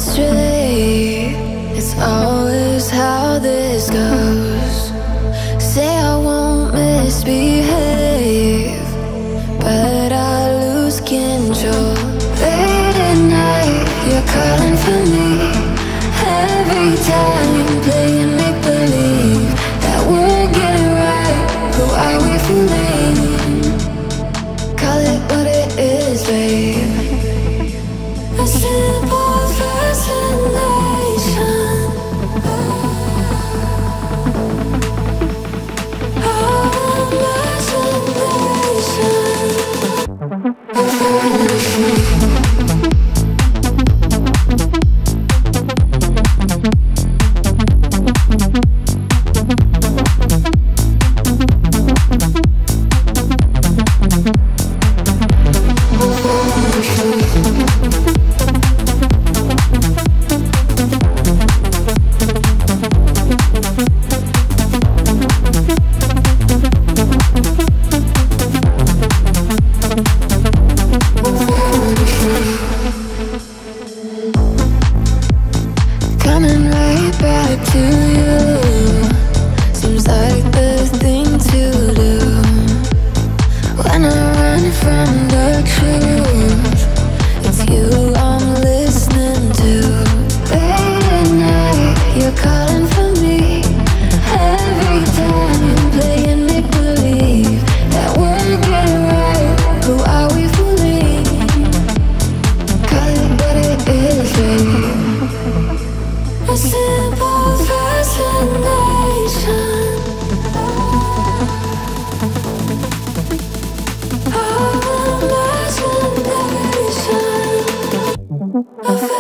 straight. It's always how this goes. Say I won't misbehave, but I lose control. Late at night, you're calling for me. Every time playing make-believe that we're getting right. Who are we fooling? Call it what it is, babe. A simple fascination. Coming right back to you seems like the thing to do. When I run from the truth, it's you I'm listening to. Late at night, you're calling for me. Every time playing make-believe that we're getting right. Who are we fooling? Call it what it is, baby. A simple fascination. Imagination.